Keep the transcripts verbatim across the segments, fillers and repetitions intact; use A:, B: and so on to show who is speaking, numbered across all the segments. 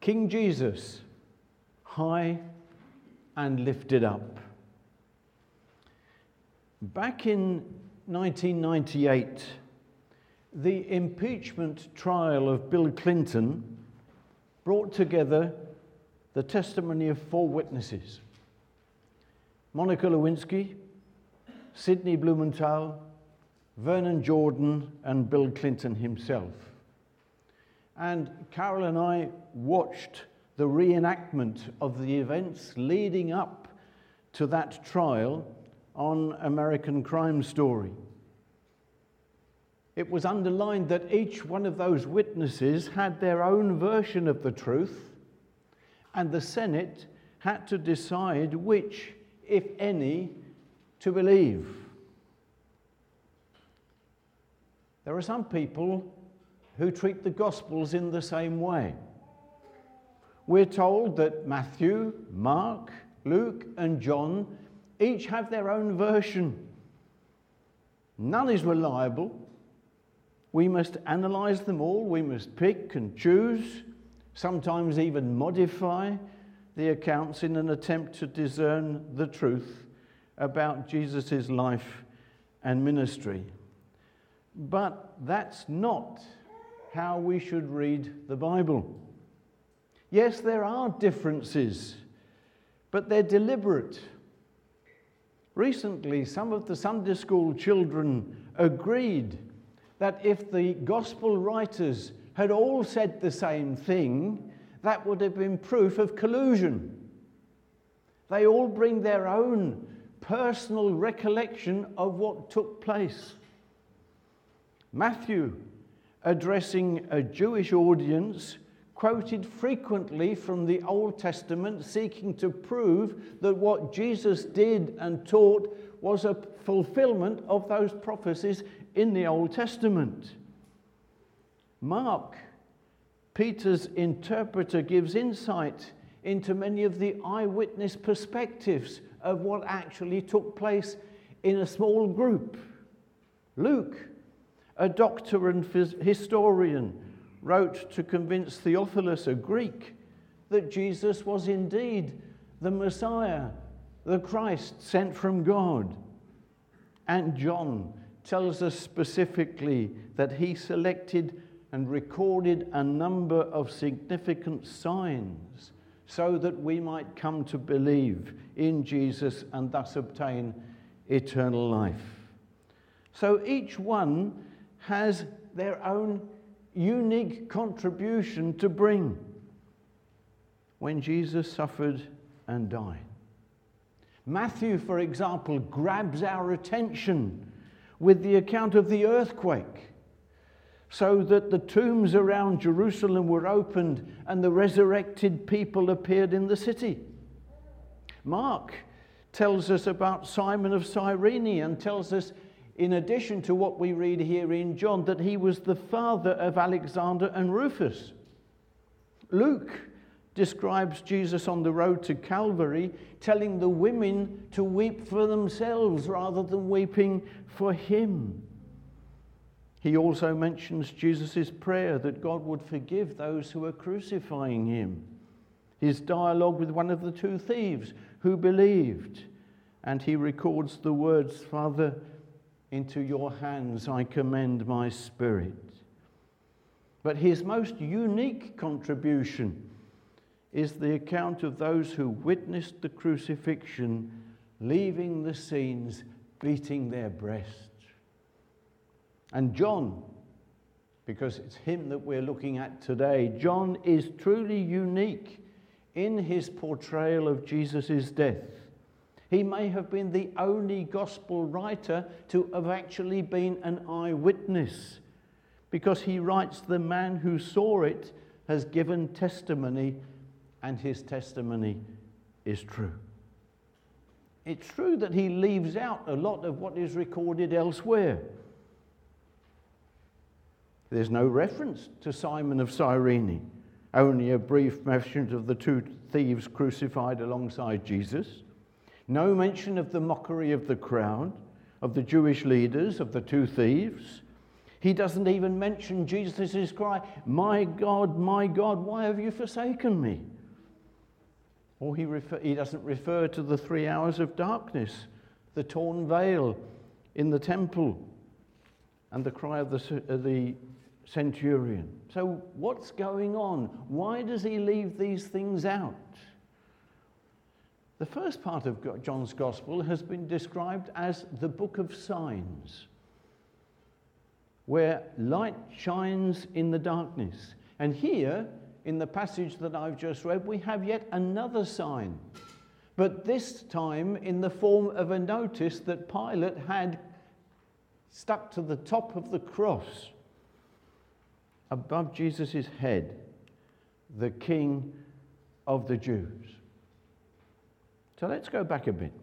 A: King Jesus, high and lifted up. Back in nineteen ninety-eight, the impeachment trial of Bill Clinton brought together the testimony of four witnesses: Monica Lewinsky, Sidney Blumenthal, Vernon Jordan, and Bill Clinton himself. And Carol and I watched the reenactment of the events leading up to that trial on American Crime Story. It was underlined that each one of those witnesses had their own version of the truth, and the Senate had to decide which, if any, to believe. There are some people who treat the Gospels in the same way. We're told that Matthew, Mark, Luke, and John each have their own version. None is reliable. We must analyze them all. We must pick and choose, sometimes even modify the accounts in an attempt to discern the truth about Jesus' life and ministry. But that's not how we should read the Bible. Yes, there are differences, but they're deliberate. Recently, some of the Sunday school children agreed that if the gospel writers had all said the same thing, that would have been proof of collusion. They all bring their own personal recollection of what took place. Matthew, addressing a Jewish audience, quoted frequently from the Old Testament, seeking to prove that what Jesus did and taught was a fulfillment of those prophecies in the Old Testament. Mark, Peter's interpreter, gives insight into many of the eyewitness perspectives of what actually took place in a small group. Luke, a doctor and historian, wrote to convince Theophilus, a Greek, that Jesus was indeed the Messiah, the Christ sent from God. And John tells us specifically that he selected and recorded a number of significant signs so that we might come to believe in Jesus and thus obtain eternal life. So each one has their own unique contribution to bring when Jesus suffered and died. Matthew, for example, grabs our attention with the account of the earthquake, so that the tombs around Jerusalem were opened and the resurrected people appeared in the city. Mark tells us about Simon of Cyrene and tells us, in addition to what we read here in John, that he was the father of Alexander and Rufus. Luke describes Jesus on the road to Calvary, telling the women to weep for themselves rather than weeping for him. He also mentions Jesus' prayer that God would forgive those who are crucifying him. His dialogue with one of the two thieves who believed. And he records the words, "Father, into your hands I commend my spirit." But his most unique contribution is the account of those who witnessed the crucifixion, leaving the scenes, beating their breasts. And John, because it's him that we're looking at today, John is truly unique in his portrayal of Jesus' death. He may have been the only gospel writer to have actually been an eyewitness, because he writes, "The man who saw it has given testimony, and his testimony is true." It's true that he leaves out a lot of what is recorded elsewhere. There's no reference to Simon of Cyrene, only a brief mention of the two thieves crucified alongside Jesus. No mention of the mockery of the crowd, of the Jewish leaders, of the two thieves. He doesn't even mention Jesus' cry, "My God, my God, why have you forsaken me?" Or he, refer, he doesn't refer to the three hours of darkness, the torn veil in the temple, and the cry of the, uh, the centurion. So what's going on? Why does he leave these things out? The first part of John's Gospel has been described as the book of signs, where light shines in the darkness. And here, in the passage that I've just read, we have yet another sign, but this time in the form of a notice that Pilate had stuck to the top of the cross above Jesus' head, "The King of the Jews." So let's go back a bit.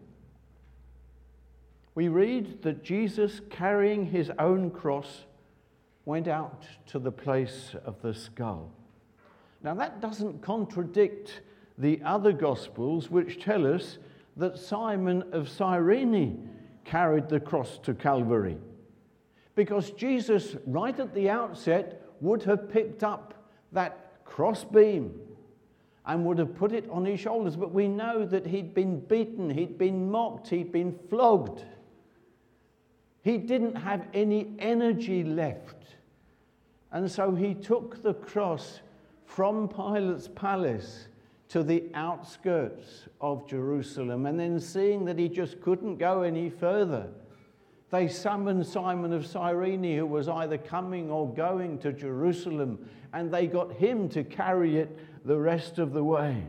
A: We read that Jesus, carrying his own cross, went out to the place of the skull. Now that doesn't contradict the other Gospels, which tell us that Simon of Cyrene carried the cross to Calvary. Because Jesus, right at the outset, would have picked up that crossbeam and would have put it on his shoulders. But we know that he'd been beaten, he'd been mocked, he'd been flogged. He didn't have any energy left. And so he took the cross from Pilate's palace to the outskirts of Jerusalem. And then, seeing that he just couldn't go any further, they summoned Simon of Cyrene, who was either coming or going to Jerusalem, and they got him to carry it the rest of the way.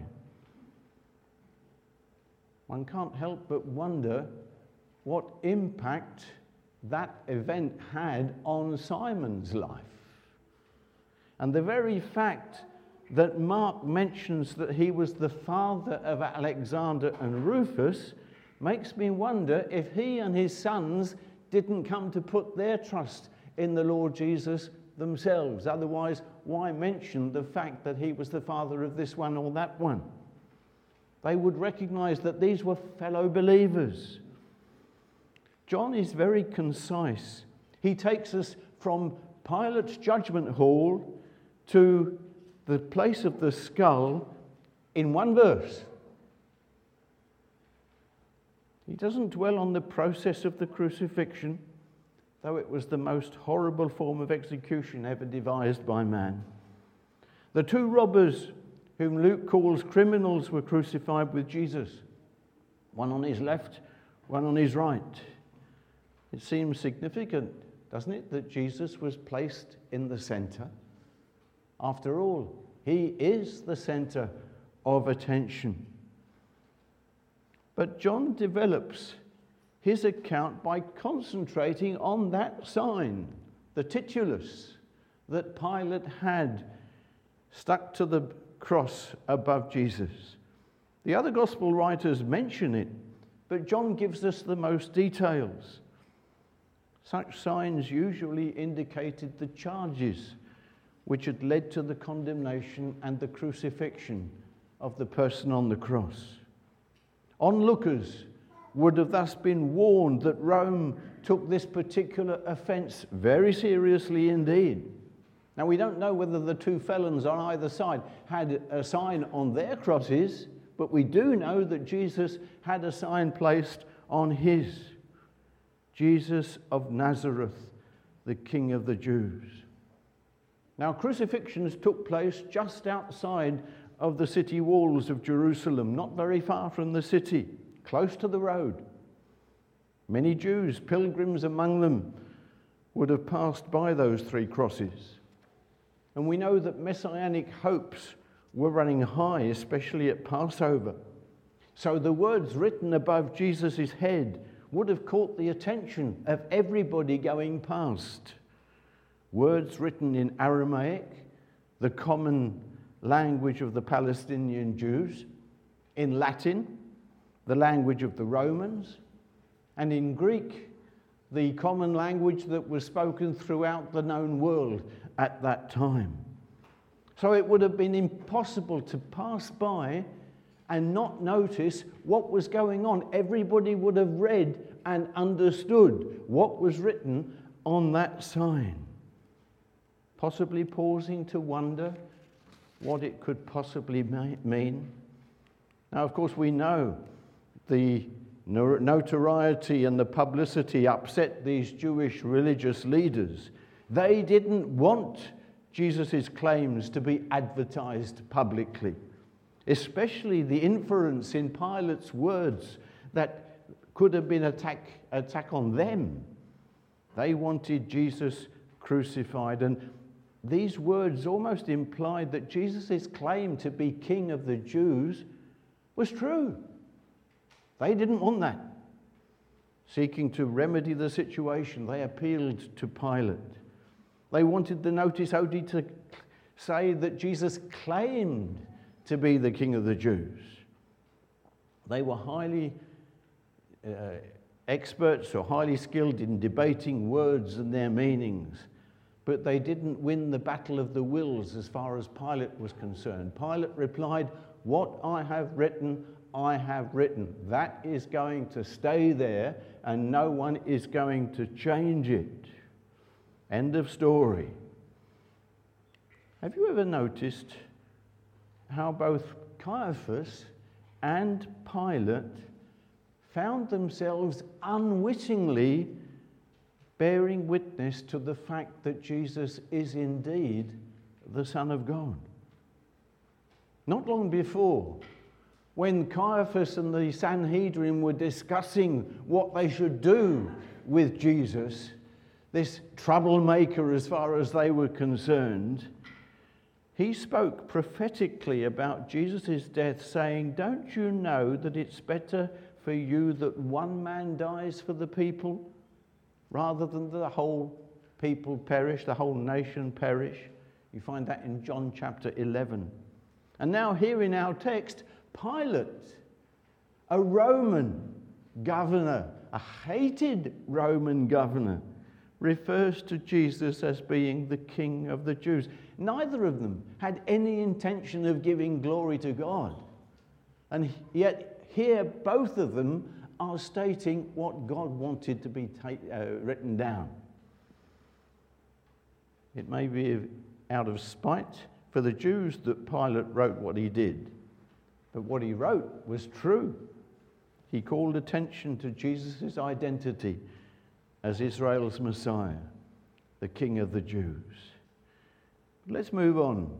A: One can't help but wonder what impact that event had on Simon's life. And the very fact that Mark mentions that he was the father of Alexander and Rufus makes me wonder if he and his sons didn't come to put their trust in the Lord Jesus themselves. Otherwise, why mention the fact that he was the father of this one or that one? They would recognize that these were fellow believers. John is very concise. He takes us from Pilate's judgment hall to the place of the skull in one verse. He doesn't dwell on the process of the crucifixion, though it was the most horrible form of execution ever devised by man. The two robbers, whom Luke calls criminals, were crucified with Jesus, one on his left, one on his right. It seems significant, doesn't it, that Jesus was placed in the center? After all, he is the center of attention. But John develops his account by concentrating on that sign, the titulus, that Pilate had stuck to the cross above Jesus. The other gospel writers mention it, but John gives us the most details. Such signs usually indicated the charges which had led to the condemnation and the crucifixion of the person on the cross. Onlookers would have thus been warned that Rome took this particular offense very seriously indeed. Now, we don't know whether the two felons on either side had a sign on their crosses, but we do know that Jesus had a sign placed on his. Jesus of Nazareth, the King of the Jews. Now, crucifixions took place just outside of the city walls of Jerusalem, not very far from the city, close to the road. Many Jews, pilgrims among them, would have passed by those three crosses. And we know that messianic hopes were running high, especially at Passover. So the words written above Jesus' head would have caught the attention of everybody going past. Words written in Aramaic, the common language of the Palestinian Jews, in Latin, the language of the Romans, and in Greek, the common language that was spoken throughout the known world at that time. So it would have been impossible to pass by and not notice what was going on. Everybody would have read and understood what was written on that sign. possibly pausing to wonder what it could possibly mean. Now, of course, we know the notoriety and the publicity upset these Jewish religious leaders. They didn't want Jesus' claims to be advertised publicly, especially the inference in Pilate's words that could have been an attack, attack on them. They wanted Jesus crucified, and these words almost implied that Jesus' claim to be king of the Jews was true. They didn't want that. Seeking to remedy the situation, they appealed to Pilate. They wanted the notice only to say that Jesus claimed to be the king of the Jews. They were highly uh, experts or highly skilled in debating words and their meanings, but they didn't win the battle of the wills as far as Pilate was concerned. Pilate replied, "What I have written, I have written." That is going to stay there, and no one is going to change it. End of story. Have you ever noticed how both Caiaphas and Pilate found themselves unwittingly bearing witness to the fact that Jesus is indeed the Son of God? Not long before, when Caiaphas and the Sanhedrin were discussing what they should do with Jesus, this troublemaker as far as they were concerned, he spoke prophetically about Jesus' death, saying, "Don't you know that it's better for you that one man dies for the people rather than the whole people perish, the whole nation perish?" You find that in John chapter eleven. And now here in our text, Pilate, a Roman governor, a hated Roman governor, refers to Jesus as being the King of the Jews. Neither of them had any intention of giving glory to God. And yet here both of them are stating what God wanted to be ta- uh, written down. It may be out of spite for the Jews that Pilate wrote what he did. But what he wrote was true. He called attention to Jesus' identity as Israel's Messiah, the King of the Jews. Let's move on.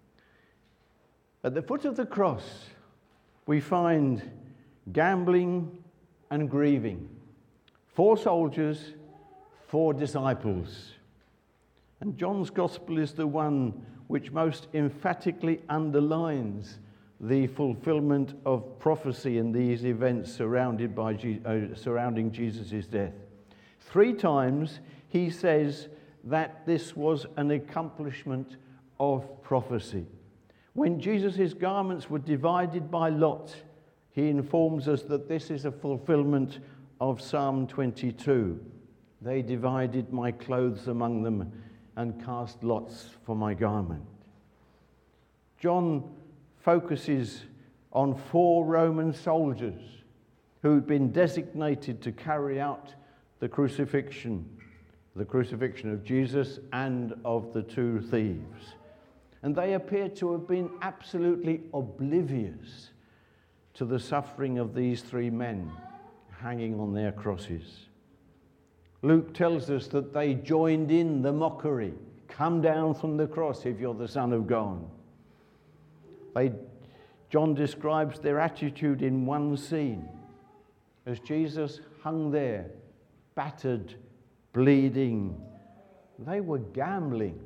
A: At the foot of the cross, we find gambling and grieving. Four soldiers, four disciples. And John's Gospel is the one which most emphatically underlines the fulfillment of prophecy in these events surrounded by Je- uh, surrounding Jesus' death. Three times he says that this was an accomplishment of prophecy. When Jesus' garments were divided by lot, he informs us that this is a fulfillment of Psalm twenty-two. They divided my clothes among them and cast lots for my garment. John focuses on four Roman soldiers who'd been designated to carry out the crucifixion, the crucifixion of Jesus and of the two thieves. And they appear to have been absolutely oblivious to the suffering of these three men hanging on their crosses. Luke tells us that they joined in the mockery. Come down from the cross if you're the Son of God. They, John describes their attitude in one scene as Jesus hung there, battered, bleeding. They were gambling.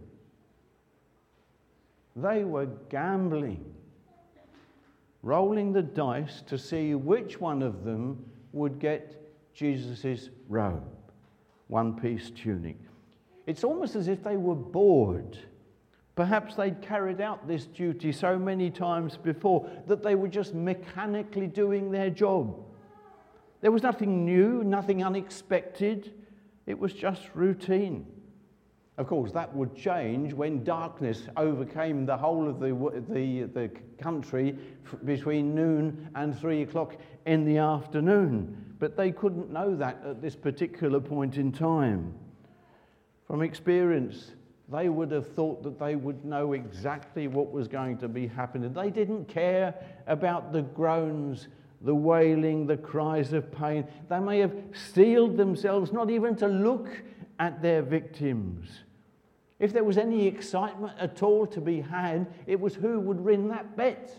A: They were gambling, rolling the dice to see which one of them would get Jesus' robe, one-piece tunic. It's almost as if they were bored. Perhaps they'd carried out this duty so many times before that they were just mechanically doing their job. There was nothing new, nothing unexpected. It was just routine. Of course, that would change when darkness overcame the whole of the, the, the country between noon and three o'clock in the afternoon. But they couldn't know that at this particular point in time. From experience, they would have thought that they would know exactly what was going to be happening. They didn't care about the groans, the wailing, the cries of pain. They may have steeled themselves not even to look at their victims. If there was any excitement at all to be had, it was who would win that bet.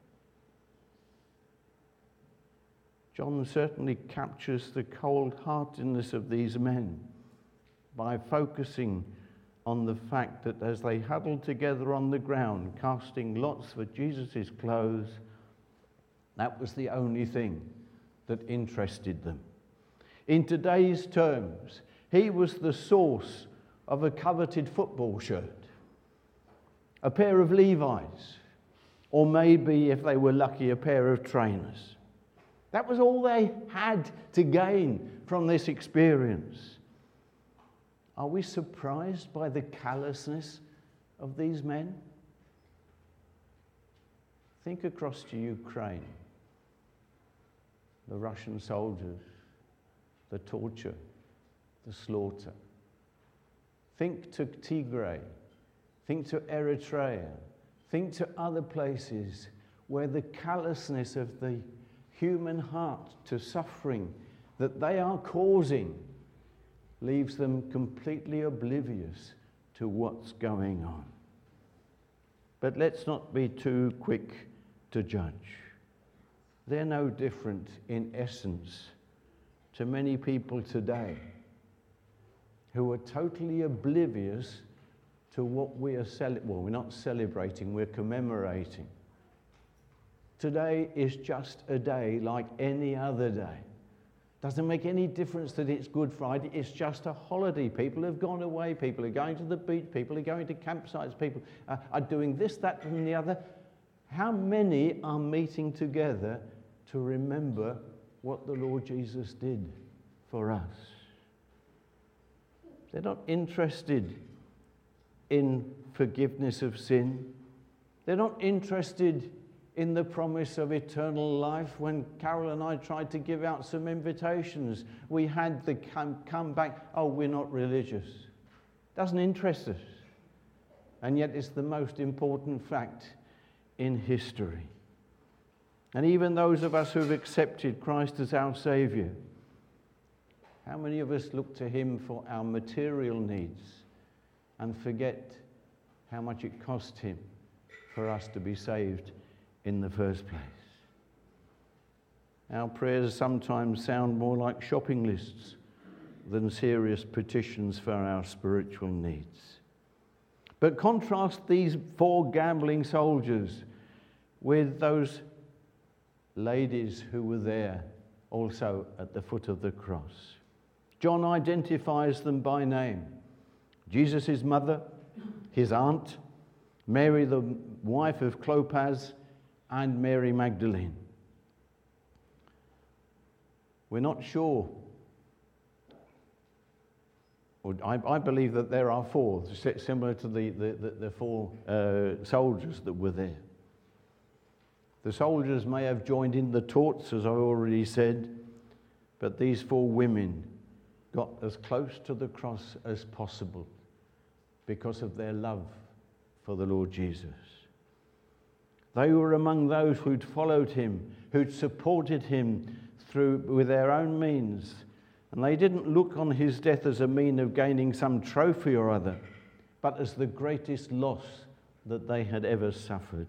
A: John certainly captures the cold-heartedness of these men by focusing on the fact that as they huddled together on the ground, casting lots for Jesus' clothes, that was the only thing that interested them. In today's terms, he was the source of a coveted football shirt, a pair of Levi's, or maybe, if they were lucky, a pair of trainers. That was all they had to gain from this experience. Are we surprised by the callousness of these men? Think across to Ukraine, the Russian soldiers, the torture, the slaughter. Think to Tigray, think to Eritrea, think to other places where the callousness of the human heart to suffering that they are causing leaves them completely oblivious to what's going on. But let's not be too quick to judge. They're no different in essence to many people today who are totally oblivious to what we are celebrating. Well, we're not celebrating, we're commemorating. Today is just a day like any other day. Doesn't make any difference that it's Good Friday. It's just a holiday. People have gone away. People are going to the beach. People are going to campsites. People are, are doing this, that, and the other. How many are meeting together to remember what the Lord Jesus did for us? They're not interested in forgiveness of sin. They're not interested in the promise of eternal life. When Carol and I tried to give out some invitations, we had the come, come back, oh, we're not religious. Doesn't interest us. And yet it's the most important fact in history. And even those of us who have accepted Christ as our Saviour, how many of us look to him for our material needs and forget how much it cost him for us to be saved in the first place? Our prayers sometimes sound more like shopping lists than serious petitions for our spiritual needs. But contrast these four gambling soldiers with those ladies who were there also at the foot of the cross. John identifies them by name. Jesus' mother, his aunt, Mary the wife of Clopas, and Mary Magdalene. We're not sure. Or I, I believe that there are four, similar to the, the, the, the four uh, soldiers that were there. The soldiers may have joined in the taunts, as I already said, but these four women got as close to the cross as possible because of their love for the Lord Jesus. They were among those who'd followed him, who'd supported him through with their own means, and they didn't look on his death as a mean of gaining some trophy or other, but as the greatest loss that they had ever suffered.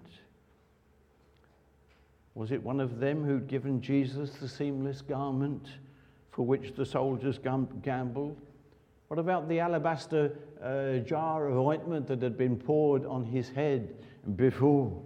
A: Was it one of them who'd given Jesus the seamless garment for which the soldiers gambled? What about the alabaster uh, jar of ointment that had been poured on his head before?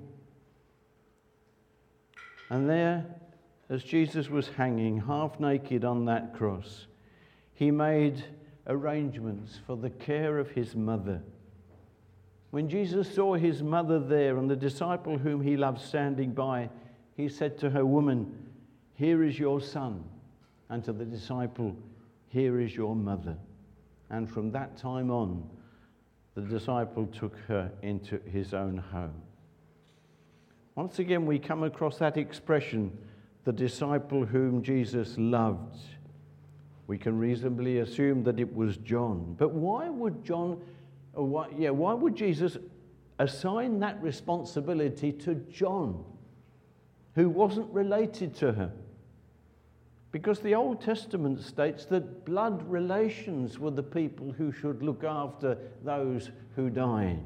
A: And there, as Jesus was hanging half naked on that cross, he made arrangements for the care of his mother. When Jesus saw his mother there and the disciple whom he loved standing by, he said to her, "Woman, here is your son." And to the disciple, "Here is your mother." And from that time on, the disciple took her into his own home. Once again, we come across that expression, the disciple whom Jesus loved. We can reasonably assume that it was John. But why would John, or why, yeah, why would Jesus assign that responsibility to John, who wasn't related to her? Because the Old Testament states that blood relations were the people who should look after those who died.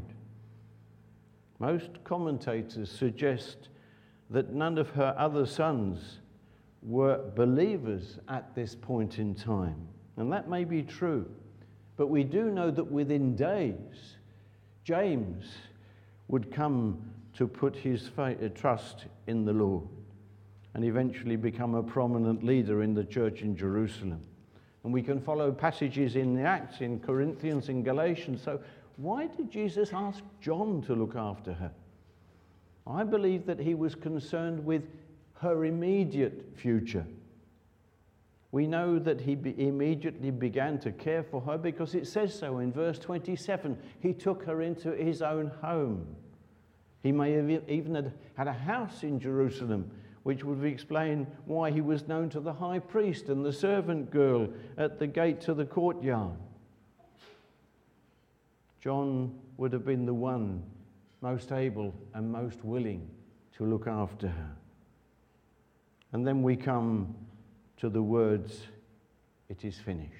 A: Most commentators suggest that none of her other sons were believers at this point in time. And that may be true. But we do know that within days, James would come to put his faith, trust in the Lord, and eventually become a prominent leader in the church in Jerusalem. And we can follow passages in the Acts, in Corinthians, in Galatians. So why did Jesus ask John to look after her? I believe that he was concerned with her immediate future. We know that he be immediately began to care for her because it says so in verse twenty-seven. He took her into his own home. He may have even had, had a house in Jerusalem, which would explain why he was known to the high priest and the servant girl at the gate to the courtyard. John would have been the one most able and most willing to look after her. And then we come to the words, "It is finished."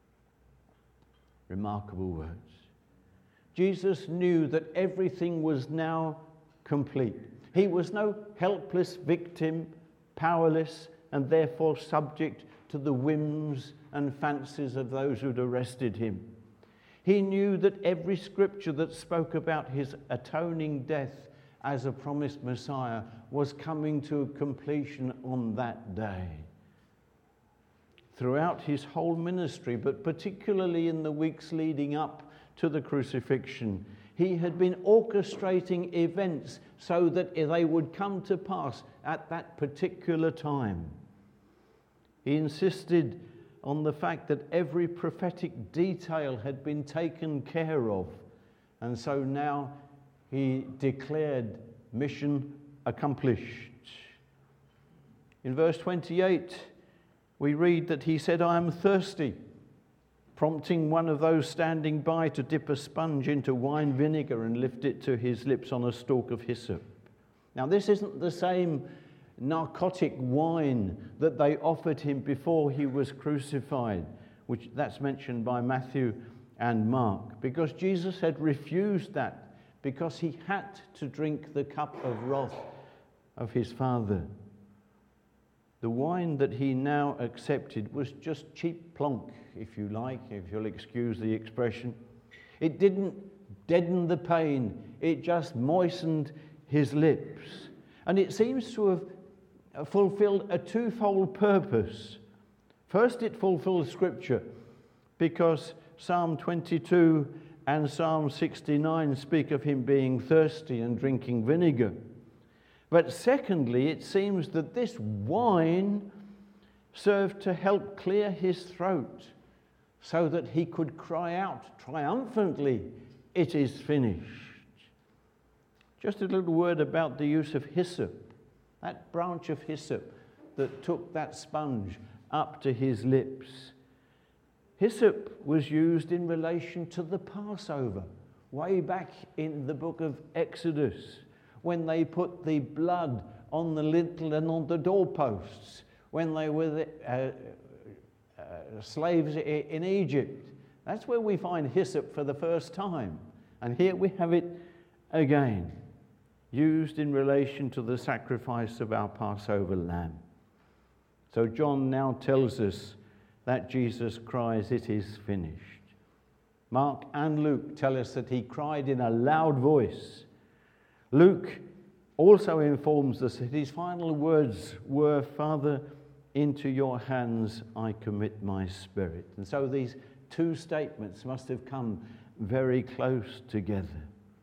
A: Remarkable words. Jesus knew that everything was now complete. He was no helpless victim, powerless, and therefore subject to the whims and fancies of those who'd arrested him. He knew that every scripture that spoke about his atoning death as a promised Messiah was coming to completion on that day. Throughout his whole ministry, but particularly in the weeks leading up to the crucifixion, he had been orchestrating events so that they would come to pass at that particular time. He insisted on the fact that every prophetic detail had been taken care of, and so now he declared mission accomplished. In verse twenty-eight, we read that he said, "I am thirsty," prompting one of those standing by to dip a sponge into wine vinegar and lift it to his lips on a stalk of hyssop. Now, this isn't the same narcotic wine that they offered him before he was crucified, which that's mentioned by Matthew and Mark, because Jesus had refused that because he had to drink the cup of wrath of his Father. The wine that he now accepted was just cheap plonk, if you like, if you'll excuse the expression. It didn't deaden the pain, it just moistened his lips. And it seems to have fulfilled a twofold purpose. First, it fulfills Scripture, because Psalm twenty-two and Psalm sixty-nine speak of him being thirsty and drinking vinegar. But secondly, it seems that this wine served to help clear his throat so that he could cry out triumphantly, "It is finished." Just a little word about the use of hyssop, that branch of hyssop that took that sponge up to his lips. Hyssop was used in relation to the Passover, way back in the book of Exodus, when they put the blood on the lintel and on the doorposts, when they were the, uh, uh, slaves in Egypt. That's where we find hyssop for the first time. And here we have it again, used in relation to the sacrifice of our Passover lamb. So John now tells us that Jesus cries, "It is finished." Mark and Luke tell us that he cried in a loud voice. Luke also informs us that his final words were, "Father, into your hands I commit my spirit." And so these two statements must have come very close together.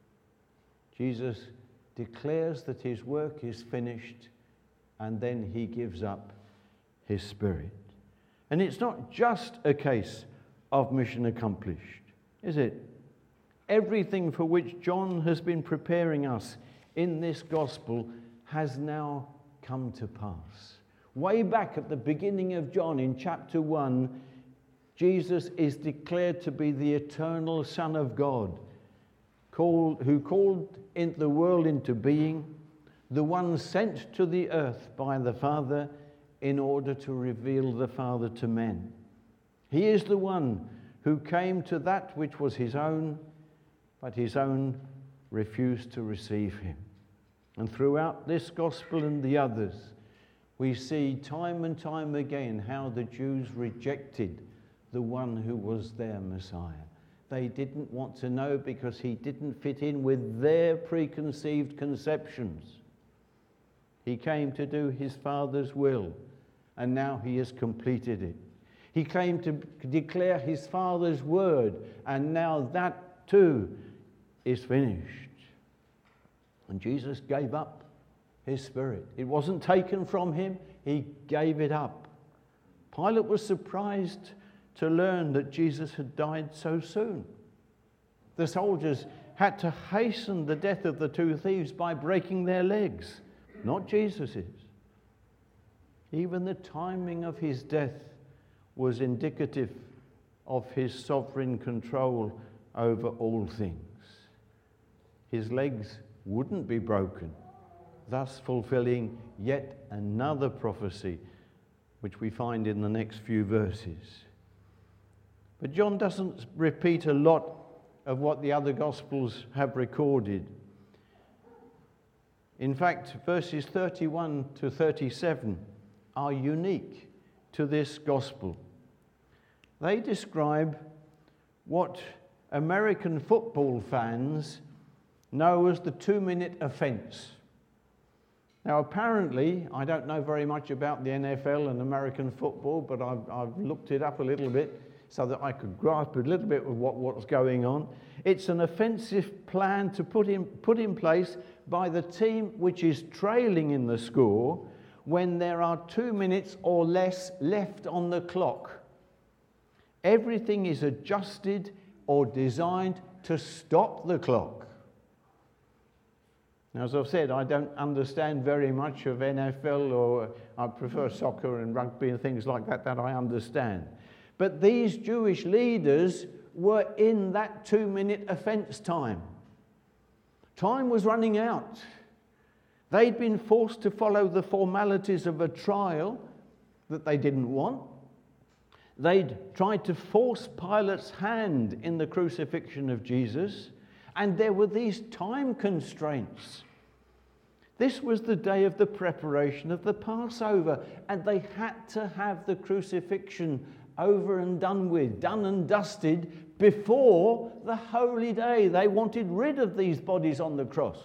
A: Jesus declares that his work is finished, and then he gives up his spirit. And it's not just a case of mission accomplished, is it? Everything for which John has been preparing us in this gospel has now come to pass. Way back at the beginning of John in chapter one, Jesus is declared to be the eternal Son of God, called, who called in the world into being, the one sent to the earth by the Father in order to reveal the Father to men. He is the one who came to that which was his own, but his own refused to receive him. And throughout this gospel and the others, we see time and time again how the Jews rejected the one who was their Messiah. They didn't want to know because he didn't fit in with their preconceived conceptions. He came to do his Father's will, and now he has completed it. He came to declare his Father's word, and now that too is finished. And Jesus gave up his spirit. It wasn't taken from him, he gave it up. Pilate was surprised to learn that Jesus had died so soon. The soldiers had to hasten the death of the two thieves by breaking their legs, not Jesus's. Even the timing of his death was indicative of his sovereign control over all things. His legs wouldn't be broken, thus fulfilling yet another prophecy, which we find in the next few verses. But John doesn't repeat a lot of what the other Gospels have recorded. In fact, verses thirty-one to thirty-seven are unique to this Gospel. They describe what American football fans know as the two-minute offence. Now, apparently, I don't know very much about the N F L and American football, but I've, I've looked it up a little bit so that I could grasp a little bit of what, what's going on. It's an offensive plan to put in, put in place by the team which is trailing in the score when there are two minutes or less left on the clock. Everything is adjusted or designed to stop the clock. Now, as I've said, I don't understand very much of N F L, or I prefer soccer and rugby and things like that, that I understand. But these Jewish leaders were in that two-minute offence time. Time was running out. They'd been forced to follow the formalities of a trial that they didn't want. They'd tried to force Pilate's hand in the crucifixion of Jesus, and there were these time constraints. This was the day of the preparation of the Passover, and they had to have the crucifixion over and done with, done and dusted before the holy day. They wanted rid of these bodies on the cross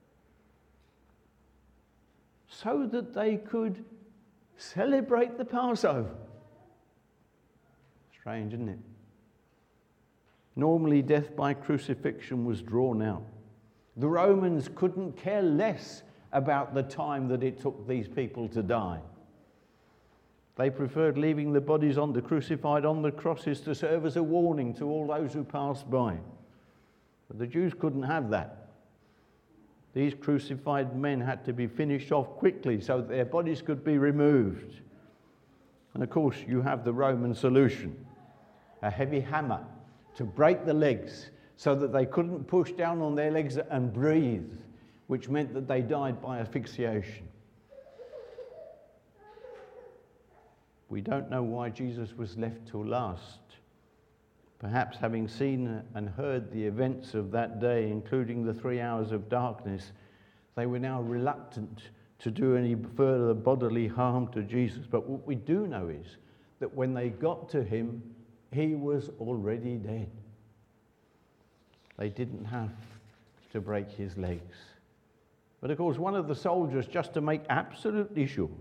A: so that they could celebrate the Passover. Strange, isn't it? Normally, death by crucifixion was drawn out. The Romans couldn't care less about the time that it took these people to die. They preferred leaving the bodies on the crucified on the crosses to serve as a warning to all those who passed by. But the Jews couldn't have that. These crucified men had to be finished off quickly so that their bodies could be removed. And of course, you have the Roman solution: a heavy hammer to break the legs so that they couldn't push down on their legs and breathe, which meant that they died by asphyxiation. We don't know why Jesus was left till last. Perhaps having seen and heard the events of that day, including the three hours of darkness, they were now reluctant to do any further bodily harm to Jesus. But what we do know is that when they got to him, he was already dead. They didn't have to break his legs. But of course, one of the soldiers, just to make absolutely sure,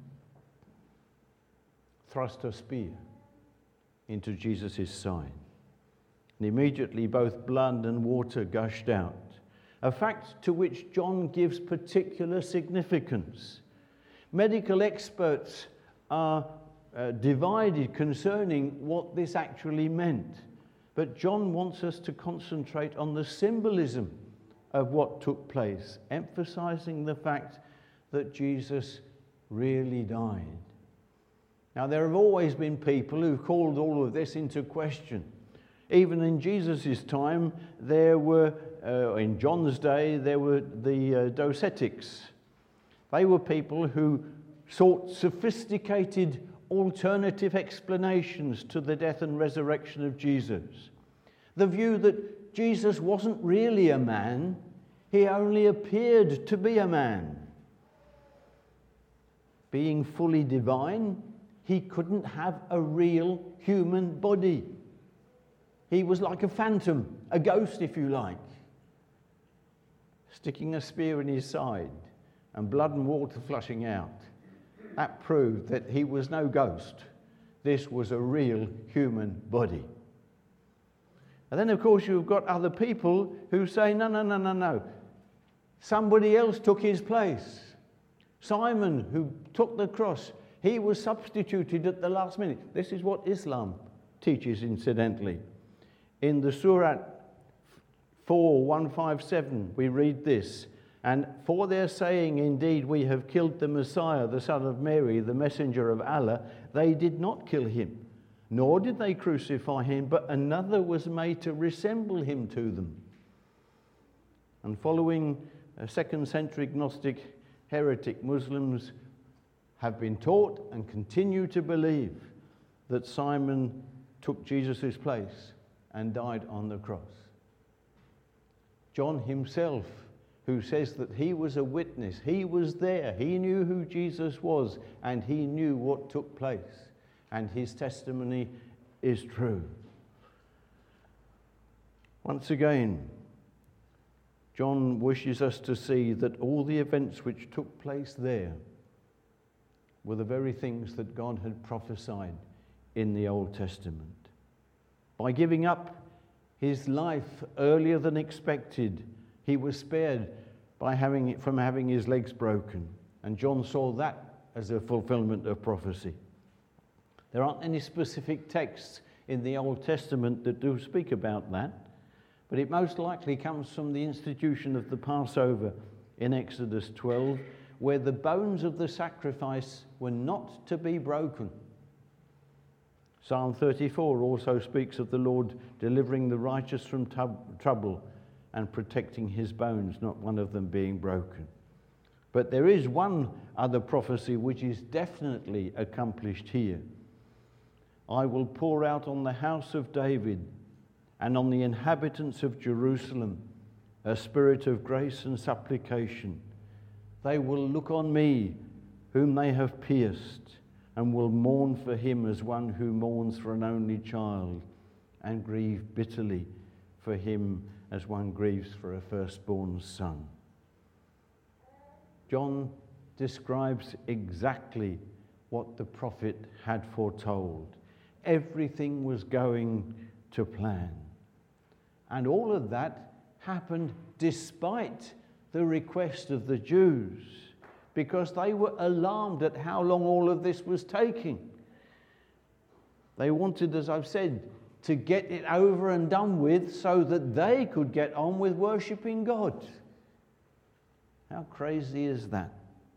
A: thrust a spear into Jesus' side. And immediately both blood and water gushed out, a fact to which John gives particular significance. Medical experts are uh, divided concerning what this actually meant, but John wants us to concentrate on the symbolism of what took place, emphasizing the fact that Jesus really died. Now, there have always been people who've called all of this into question. Even in Jesus' time, there were, uh, in John's day, there were the uh, docetics. They were people who sought sophisticated alternative explanations to the death and resurrection of Jesus. The view that Jesus wasn't really a man, he only appeared to be a man. Being fully divine, he couldn't have a real human body. He was like a phantom, a ghost if you like, sticking a spear in his side and blood and water flushing out. That proved that he was no ghost. This was a real human body. And then, of course, you've got other people who say, no, no, no, no, no. Somebody else took his place. Simon, who took the cross, he was substituted at the last minute. This is what Islam teaches, incidentally. In the Surah four, one fifty-seven, we read this. And for their saying, indeed, we have killed the Messiah, the son of Mary, the messenger of Allah, they did not kill him, nor did they crucify him, but another was made to resemble him to them. And following a second century Gnostic heretic, Muslims have been taught and continue to believe that Simon took Jesus' place and died on the cross. John himself, who says that he was a witness, he was there, he knew who Jesus was, and he knew what took place, and his testimony is true. Once again, John wishes us to see that all the events which took place there were the very things that God had prophesied in the Old Testament. By giving up his life earlier than expected, he was spared by having from having his legs broken. And John saw that as a fulfillment of prophecy. There aren't any specific texts in the Old Testament that do speak about that, but it most likely comes from the institution of the Passover in Exodus twelve, where the bones of the sacrifice were not to be broken. Psalm thirty-four also speaks of the Lord delivering the righteous from tub- trouble and protecting his bones, not one of them being broken. But there is one other prophecy which is definitely accomplished here. I will pour out on the house of David and on the inhabitants of Jerusalem a spirit of grace and supplication. They will look on me, whom they have pierced, and will mourn for him as one who mourns for an only child, and grieve bitterly for him as one grieves for a firstborn son. John describes exactly what the prophet had foretold. Everything was going to plan. And all of that happened despite the request of the Jews, because they were alarmed at how long all of this was taking. They wanted, as I've said, to get it over and done with so that they could get on with worshipping God. How crazy is that?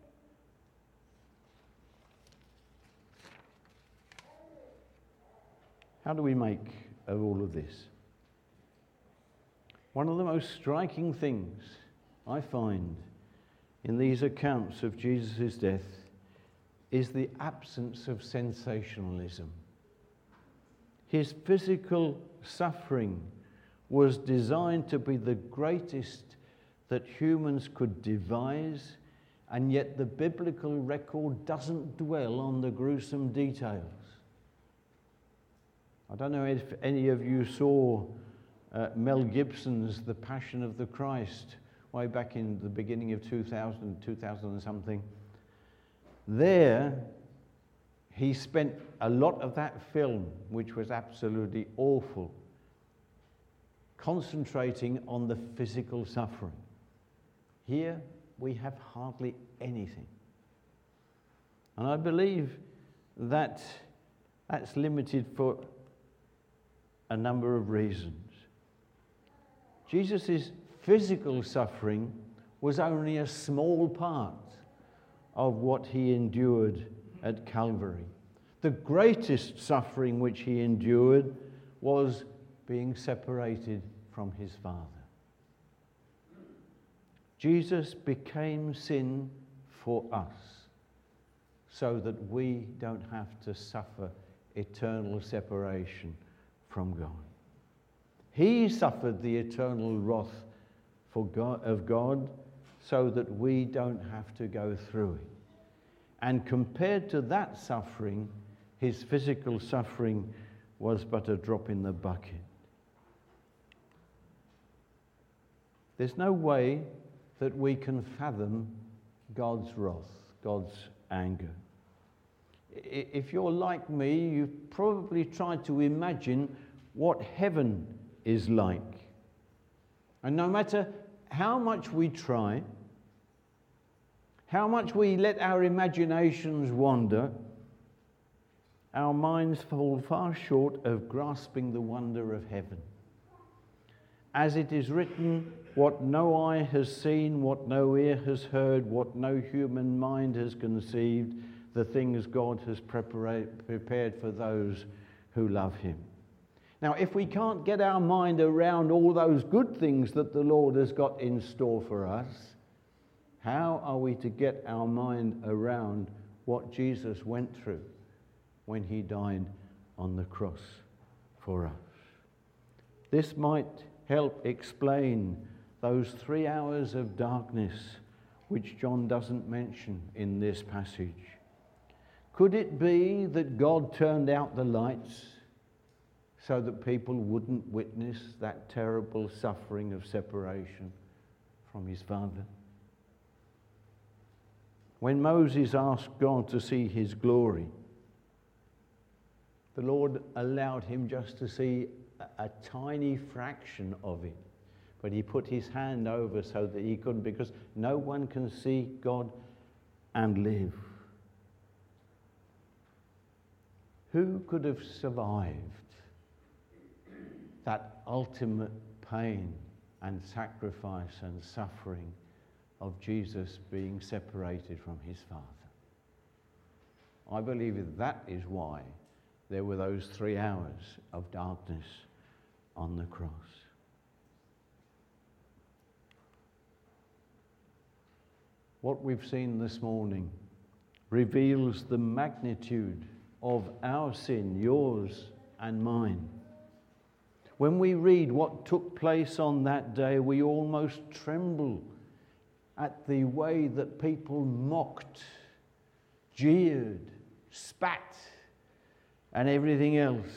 A: How do we make of all of this? One of the most striking things I find in these accounts of Jesus' death is the absence of sensationalism. His physical suffering was designed to be the greatest that humans could devise, and yet the biblical record doesn't dwell on the gruesome details. I don't know if any of you saw uh, Mel Gibson's The Passion of the Christ way back in the beginning of two thousand, two thousand and something. There, he spent a lot of that film, which was absolutely awful, concentrating on the physical suffering. Here, we have hardly anything. And I believe that that's limited for a number of reasons. Jesus' physical suffering was only a small part of what he endured at Calvary. The greatest suffering which he endured was being separated from his Father. Jesus became sin for us so that we don't have to suffer eternal separation from God. He suffered the eternal wrath for God, of God so that we don't have to go through it. And compared to that suffering, his physical suffering was but a drop in the bucket. There's no way that we can fathom God's wrath, God's anger. If you're like me, you've probably tried to imagine what heaven is like. And no matter how much we try, how much we let our imaginations wander, our minds fall far short of grasping the wonder of heaven. As it is written, what no eye has seen, what no ear has heard, what no human mind has conceived, the things God has prepared for those who love him. Now, if we can't get our mind around all those good things that the Lord has got in store for us, how are we to get our mind around what Jesus went through when he died on the cross for us? This might help explain those three hours of darkness which John doesn't mention in this passage. Could it be that God turned out the lights so that people wouldn't witness that terrible suffering of separation from his Father? When Moses asked God to see his glory, the Lord allowed him just to see a, a tiny fraction of it. But he put his hand over so that he couldn't, because no one can see God and live. Who could have survived that ultimate pain and sacrifice and suffering of Jesus being separated from his Father? I believe that is why there were those three hours of darkness on the cross. What we've seen this morning reveals the magnitude of our sin, yours and mine. When we read what took place on that day, we almost tremble at the way that people mocked, jeered, spat, and everything else.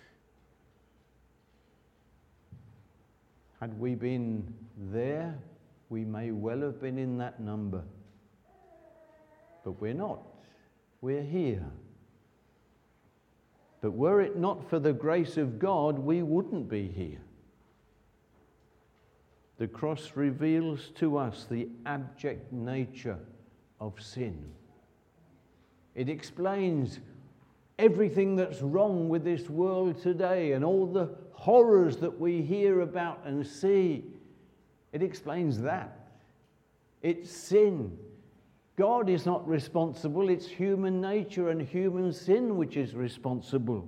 A: Had we been there, we may well have been in that number. But we're not. We're here. But were it not for the grace of God, we wouldn't be here. The cross reveals to us the abject nature of sin. It explains everything that's wrong with this world today and all the horrors that we hear about and see. It explains that. It's sin. God is not responsible. It's human nature and human sin which is responsible.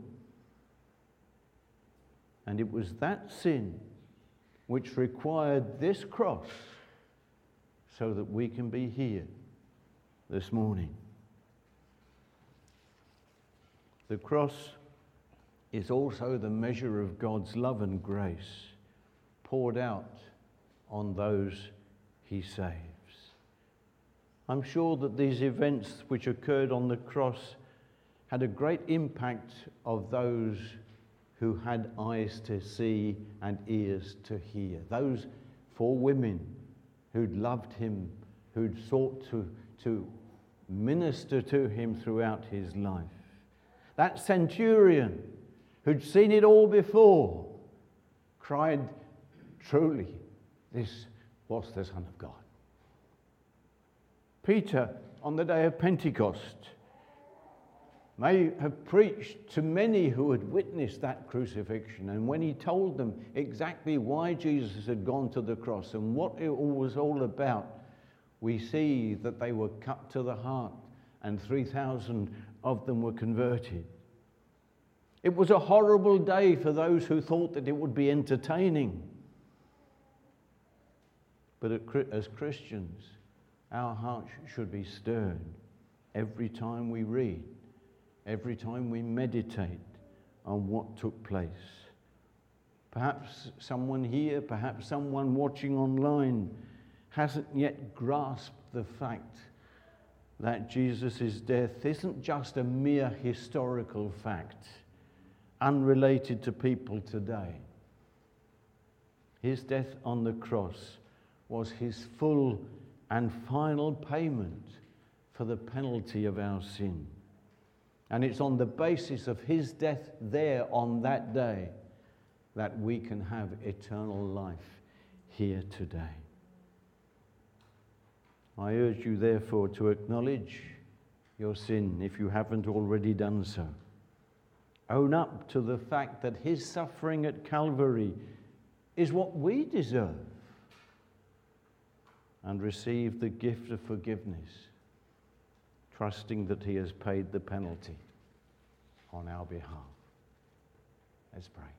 A: And it was that sin which required this cross so that we can be here this morning. The cross is also the measure of God's love and grace poured out on those he saves. I'm sure that these events which occurred on the cross had a great impact of those who had eyes to see and ears to hear. Those four women who'd loved him, who'd sought to, to minister to him throughout his life. That centurion who'd seen it all before cried, truly, this was the Son of God. Peter, on the day of Pentecost, may have preached to many who had witnessed that crucifixion, and when he told them exactly why Jesus had gone to the cross and what it was all about, we see that they were cut to the heart and three thousand of them were converted. It was a horrible day for those who thought that it would be entertaining. But as Christians, our hearts should be stirred every time we read, every time we meditate on what took place. Perhaps someone here, perhaps someone watching online hasn't yet grasped the fact that Jesus' death isn't just a mere historical fact, unrelated to people today. His death on the cross was his full and final payment for the penalty of our sin. And it's on the basis of his death there on that day that we can have eternal life here today. I urge you, therefore, to acknowledge your sin if you haven't already done so. Own up to the fact that his suffering at Calvary is what we deserve, and receive the gift of forgiveness, trusting that he has paid the penalty on our behalf. Let's pray.